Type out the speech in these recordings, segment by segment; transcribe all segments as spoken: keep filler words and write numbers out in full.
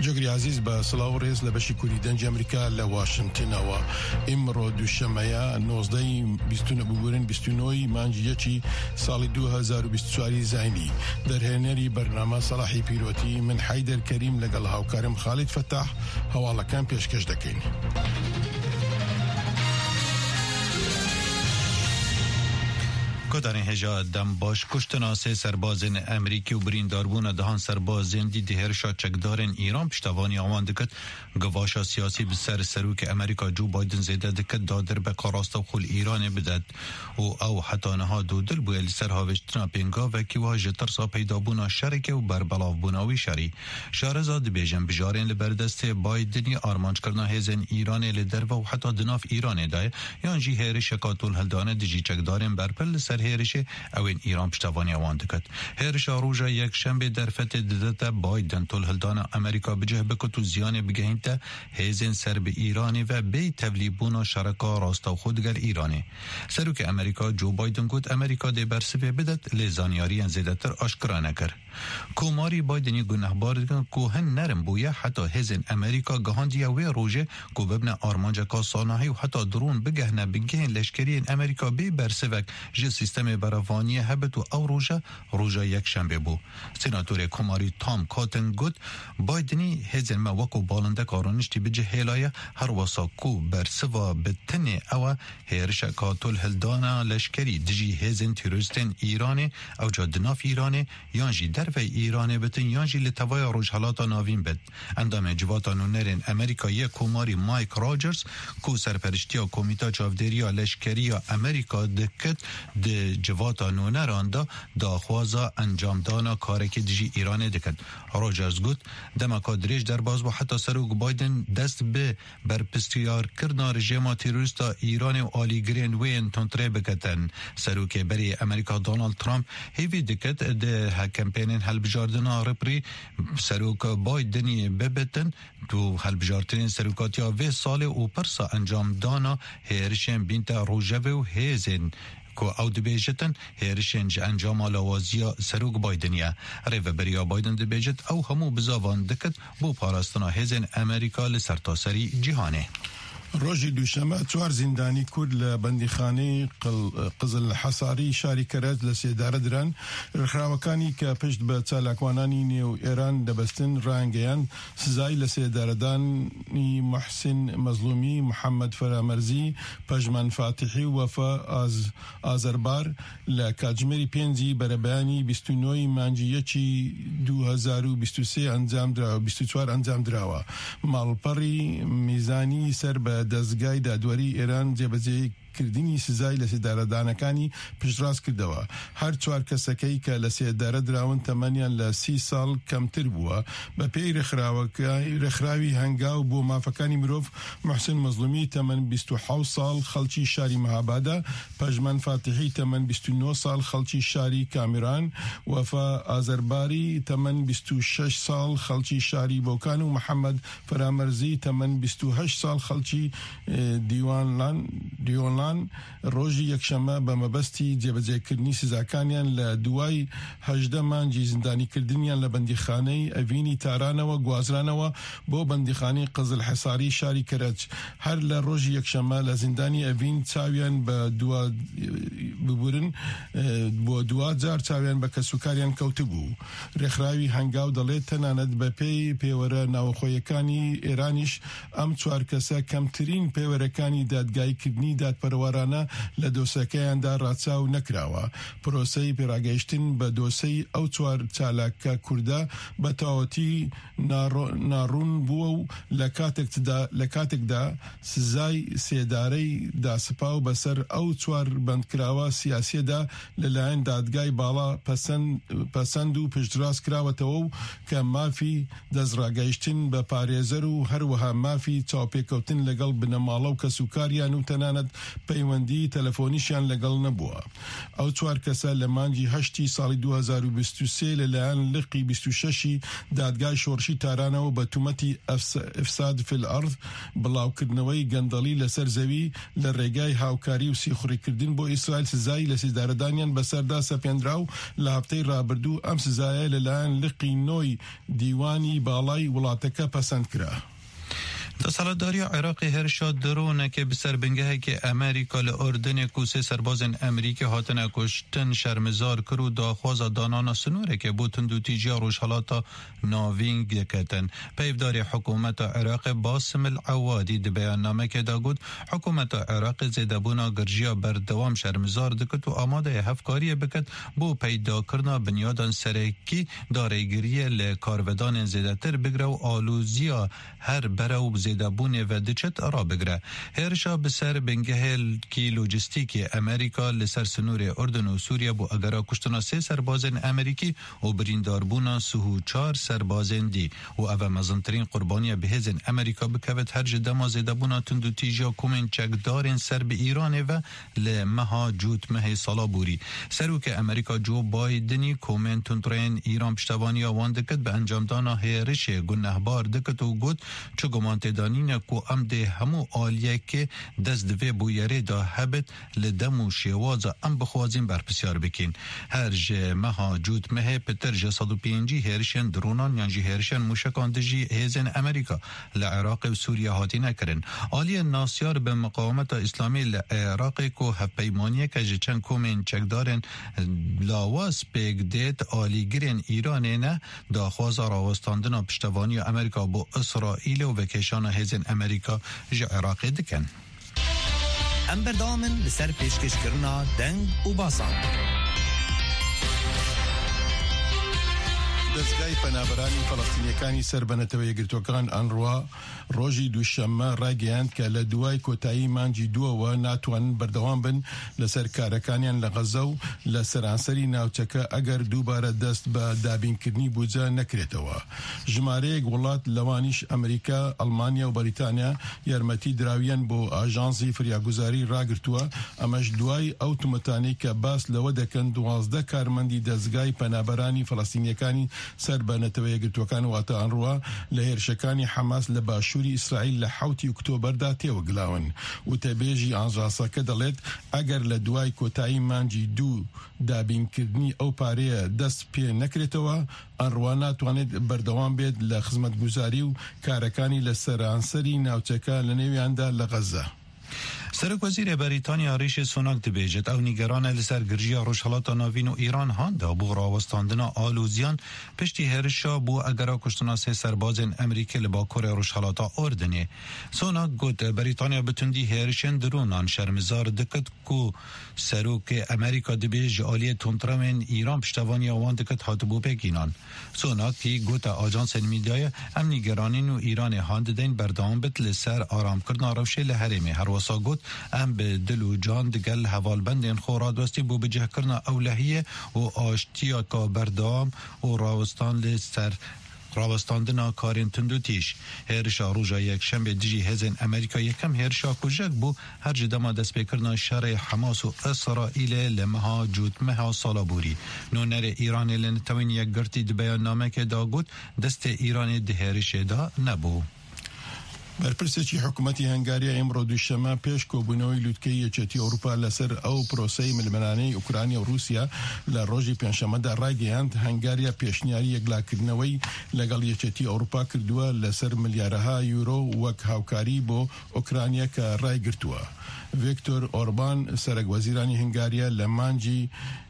جگری عزیز با سلاو ریز لبشی کوری دنج امریکا لواشنطن و امرو دوشمه نوزده بیستون ببورن بیستونوی مانجیه چی سال دو هزار و بیست و چهار زینی در هنری برنامه صلاحی پیروتی من حیدر کریم لگل هاوکارم خالد فتح حوالا کم پیشکش دکین. کدانی هجا دم باش کشتنا سه سربازین امریکی و برینداربون دهان سربازین دی دهرشا چکدارن ایران پشتوانی آوان دکت گواشا سیاسی بسر سروک امریکا جو بایدن زیده دکت دادر به قراستا و خل ایران بدد و او حتی نها دو دل بویل سر هاوشتنا پینگا و کیوها جترسا پیدابونا شرکه و بربلاف بوناوی شری شارزاد بیجن بجارین لبردست بایدنی آرمانج کرنا هزن ایران لدر و حتی دناف ایران دای یان جی هرش کاتول هلدانه دیجی چکدارن برپل سر هرشه اوین ایران پشتوانی آوان دکت هرش روژا یک شنبه در فتح ددتا بایدن طول هلدان امریکا بجه بکت و زیان بگهینتا هیزن سر به ایرانی و بی تولیبون شرکا راستا و خودگر ایرانی سروک امریکا جو بایدن گود امریکا دی برسفه بدت لیزانیاری زیدتر آشکرانه کر کوماری بایدنی گنهبار دکن کوهن نرم بویا حتی هیزن امریکا گهاندیا و روژه کو ببن آرمانجا کا ساناهی و حتی درون بگهنه بگهن لشکری امریکا بی برسفک جه سیستم برافانی هبت و او روژه روژه یک شنبه بو سناتور کوماری تام کاتن گود بایدنی هیزن ما وکو بالنده کارانشتی بجه هلایه هر واسا کو برسوا بتنه او هیرش کاتول هلدانا لشکری دجی هیزن تیروستن ایرانه او جادناف ایرانه یانجی در و ایرانه بتن یانجی لتوای روژهلاتا ناوین بد اندام جواتا نونرین امریکایی کوماری مایک راجرز کو سرپرشتی و کمیتا چاودری لشکری امریکا دکت د جواتا نونراندا داخوازا انجام دانا کارک دیجی ایران دکت راجرز گوت دمکا دریج در باز با حتی سروک بایدن دست به برپستیار کرنا رژیما تیروریستا ایران و آلی گرین وین تونتره بکتن سروک بری امریکا دونالد ترامپ هیوی دکت ده کمپینین هلبجاردنا رپری سروک بایدنی ببتن تو هلبجارترین سروکاتیا و سال و پرسا انجام دانا هیرشن بینتا روژوه و هیزن کو او دبیجتن هیرشنج انجام لوازیا سروک بایدنیا ریو بریا بایدن دبیجت او همو بزاوان دکت بو پاراستنا هیزن امریکا لسرتاسری جهانه روژی دوشنبه چوار زندانی کرد لبندیخانه قزل حصاری شاری کرد لسیداره درن رخراوکانی که پشت به چالاکوانانی نیو ایران دبستن رانگیان سزای لسیداره دانی محسن مظلومی محمد فرامرزی پجمن فاتحی وفا از آزربار لکاجمری پینزی بربیانی بیست و نه مانجیه چی دو هزار و بیست و سه انجام درا بیست و چهار انجام دراوه مالپری میزانی سر به دەستگای دادوەری ئێران جێبەجێ کردنی سزای لە سێدارەدانەکانی پشتڕاست کردەوە هەر چوار کەسەکەی کە لە سێدارە دراون تەمەنیان لە سی ساڵ کەمتر بووە بە پێی رێکخراوی هەنگاو بۆ مافەکانی مرۆڤ محسن مەزلومی تەمەن بیست و حەوت ساڵ خەڵکی شاری مەهابادە پەژمەن فاتحی تەمەن بیست و نه ساڵ خەڵکی شاری کامیران وەفا ئازەرباری تەمەن بیست و شەش ساڵ خەڵکی شاری بۆکان و محەممەد فەرامەرزی تەمەن بیست و هەشت ساڵ خەڵکی دیوانلان دیۆنلان ڕۆژی یەکشەمە بە مەبەستی جێبەجێکردنی سزاکانیان لە دوای هەژدە مانجی زیندانیکردنیان لە بەندیخانەی ئەڤینی تارانەوە گوازرانەوە بۆ بەندیخانەی قزل حەساری شاری کەرەج هەر لە ڕۆژی یەکشەمە لە زیندانی ئەڤین چاویان بە دوا ببورن بۆ دوا جار چاویان بە کەسوکاریان کەوتبوو ڕێکخراوی هەنگاو دەڵێت تەنانەت بە پێی پێوەرە ناوخۆیەکانی ئێرانیش ئەم چوار کەسە کەمترین پێوەرەکانی دادگایکردنی دادپەروەرانە لە دۆسەکەیاندا ڕاچاو نەکراوە پرۆسەی پێڕاگەیشتن بە دۆسەی ئەو چوار چالاکە کووردە بە تەواوەتی ناڕوون بووە و لە کاتێکدا لە کاتێکدا سزای سێدارەی داسپاو بەسەر ئەو چوار بەندکراوە سیاسیەدا لەلایەن دادگای باڵا پەسەند و پشتڕاست کراوەتەوە و کە مافی دەستڕاگەیشتن بە پارێزەر و هەروەها مافی چاوپێکەوتن لەگەڵ بنەماڵە و کەسوکاریان و تەنانەت پەیوەندی تەلەفۆنیشیان لەگەڵ نەبووە. ئەو چوار کەسە لە مانگی هەشتی ساڵی دو هەزار و بیست و سێ لەلایەن لقی بیست و شەشی دادگای شۆڕشی تارانەوە بە تومەتی ئەفساد فی الأرض بڵاوکردنەوەی گەندەڵی لەسەر زەوی لە ڕێگای هاوکاری و سیخوڕیکردن بۆ ئیسرائیل سزایی لە سیزدارەدانیان بەسەردا سەپێنرا و لە هەفتەی ڕابردوو ئەم سزایە لەلایەن لقی نۆی دیوانی باڵای وڵاتەکە پەسەند کرا. دەسەڵاتداری عێراقی هێرشا درۆنێکی بەسەربنگەهێکی ئەمریکا لە ئوردنێک و سێ سەربازên ئەمریکی هاتنە کوشتن شەرمزار کرد و داخوازە دانانا سنوورێکی بۆ تندوتیژیە ڕۆژهەڵاتە ناوین دەکەتن. پەیوەداری حکوومەتە عێراقی باسم العەوادی di بەیاننامەکێدا گوت حکوومەتە عێراقی زێدەبوونا گرژیە بەردەوام شەرمزار دکت و ئامادەیە هەفکاریە بکات بۆ پەیداکردنا بنیادان سەرەکی دارەیگریە لە کارڤدانên زێدەتر بگرە و ئالوزیە هەر بەرە و زێدەبوونێ و دچێت ئەڕا بگرە. هێرشا بەسەر بنگەهێکی لۆجستیکی ئەمریکا لەسەر سنووری ئوردن و سووریا بۆ ئەگەرا کوشتنا سێ سەربازên ئەمریکی و برینداربوونا سه و چار سەربازên دی و ئەvە مەزنترین قوربانیە بهێزên ئەمریکا بکەوێت هەر ji dema zêdebûna tundûtîjiya komên çekdarên ser bi Îranê ve li meha cûtmehê sala borî. Serokê Amerîka Joe Bidenî komên tundreyên Îran piştevaniya wan dikit bi encamdana hêrişê gunehbar dikit û got çi gumantedanîne ku em dê hemû aliyekê dest divê bûyerê da hebit li dem û şêwaza em bixwazîn berpisyar bikîn. Her ji meha cûtmehê pitir ji sed û pêncî hêrişên dronan yan jî hêrişên mûşekan di jî hêzên Amerîka li Iraqê û Sûriya hatîne kirin. Aliyên nasyar bi Muqawameta İslamî li Iraqê ku hevpeymaniyeke ji çend komên çekdarên lawas pêk dêt alîgirên Îranê ne daxwaza rawestandina piştevaniya Amerîka bo İsraîlê û vekeşana hêzên Amerîka ji Iraqê dikin. Em berdamin li ser pêşkêşkirina deng û basan. دەستگای پەنابەرانی فەڵەستینیەکانی سەربەنەتەوە یەکگرتوەکان ئەنڕوا ڕۆژی دووشەممە ڕاگەیاند کە لە دوای کۆتایی مانگی دووەوە ناتوانن بەردەوام بن لەسەر کارەکانیان لە غەزە و لە سەرانسەری ناوچەکە ئەگەر دووبارە دەست بە دابینکردنی بودجە نەکرێتەوە. ژمارەیەک وڵات لەوانیش ئەمریکا، ئەڵمانیا و بەریتانیا یارمەتی دراویان بۆ ئاژانسی فریاگوزاری ڕاگرتووە. ئەمەش دوای ئەو تومەتانەی کە باس لەوە دەکەن دوازدە کارمەندی دەستگای پەنابەرانی فەڵەستینیەکانی سەربەنەتەوە یەکگرتوەکان واتە ئەنڕوا لە هێرشەکانی حەماس لە باشووری ئیسرائیل لە حوتی ئۆکتۆبەردا تێوەگلاون. وتەبێژی ئاژانسەکە دەڵێت ئەگەر لە دوای کۆتایی مانگی دوو دابینکردنی ئەو پارەیە دەست پێ نەکرێتەوە ئەنڕوا ناتوانێت بەردەوام بێت لە خزمەتگوزاری و کارەکانی لە سەرانسەری ناوچەکە لە نێویاندا لە غەزە. سەرۆکوەزیرە بەریتانیا ریشی سۆناک دەبێژێت ئەو نیگەرانە لەسەر گرژیە ڕۆژهەڵاتە ناوین و ئیران هاندا بۆ ڕاوەستاندنا ئالوزیان پشتی هێرشا بۆ ئەگەرا کوشتنا سێ سەربازên ئەمریکی لە باکوورە ڕۆژهەڵاتە ئوردنێ. سۆناک گوت بەریتانیا بتوندی هێرشên درۆنان شەرمزار دکت ku serokê ئەمریکا dibê ji aliyê tundrewên îran piştevaniya wan dikit hatibû pêkînan. Sonakî gota ajansên mîdyayê em nîgeranîn û Îranê han didên berdewam bit li ser aramkirina rewşê li herêmê. Her wisa got em bi dil û can digel hevalbendên xwe radwestî bû bicihkirina ewlehiyê û aştiyaka berdewam û rawestan li ser rawestandina karên tundûtîş. Hêrişa roja yekşemê dijî hêzên Amerîka yekem hêrişa kujek bû her ji dema destpêkirina şerê Hemas û İsraîlê li meha cûtmeha sala borî. Nûnerê Îranê li netewên yekgirtî di beyannamekê da got destê Îranê di hêrişê da nebû. بەرپرسێکی حکوومەتی هەنگاریا ئەمڕۆ دووشەمە پێش کۆبوونەوەی لووتکەی یەکێتی ئەوروپا لەسەر ئەو پرۆسەی ململانەی ئوکرانیا و رووسیا لە ڕۆژی پێنجشەمەدا ڕاگەیاند هەنگاریا پێشنیاری یەکلاکردنەوەی لەگەڵ یەکێتی ئەوروپا کردووە لەسەر ملیارەها یورۆ وەک هاوکاری بۆ ئوکرانیا کە ڕایگرتووە. ڤیکتۆر ئۆربان سەرۆکوەزیرانی هەنگاریا لە مانگی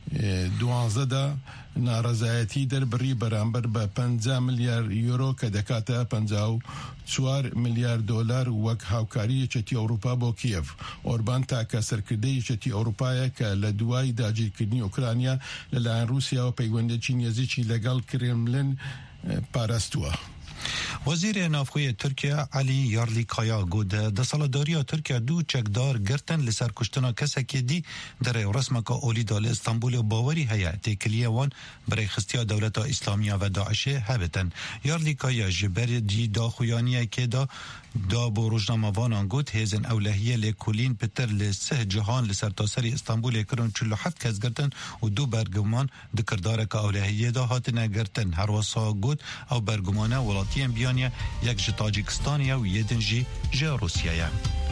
دوانزەدا ناڕەزایەتی دەربڕی بەرامبەر بە پەنجا ملیار یورۆ کە دەکاتە پەنجا و چوار ملیار دۆلار وەک هاوکاری یەکێتی ئەوروپا بۆ کیەڤ. ئۆربان تاکە سەرکردەی یەکێتی ئەوروپایە کە لە دوای داگیرکردنی ئوکرانیا لەلایەن رووسیا و پەیوەندێکی نێزیکی لەگەڵ کرێملن پاراستووە. وزیر نافخوی ترکیه علی یارلیکایا گود د سالداریا ترکیه دو چکدار گرتن لسر کشتنا کسا که دی در رسمه که اولی دال استانبول و باوری هیا تکلیه وان برای خستیا دولت اسلامی و داعش هبتن. یارلیکایا جبر دی دا خویانیه که دا دا با روزنامه وانان گود هیزن اولهیه لکولین پتر لسه جهان لسر تاسری استانبول کرن چلو حفت کس گرتن و دو برگمان دکرداره که اولهیه دا هاتنه گرتن هر وصا گود او برگمانه ولاتیم بیانیه یک جی تاجیکستانیه و یدن جی جی روسیه.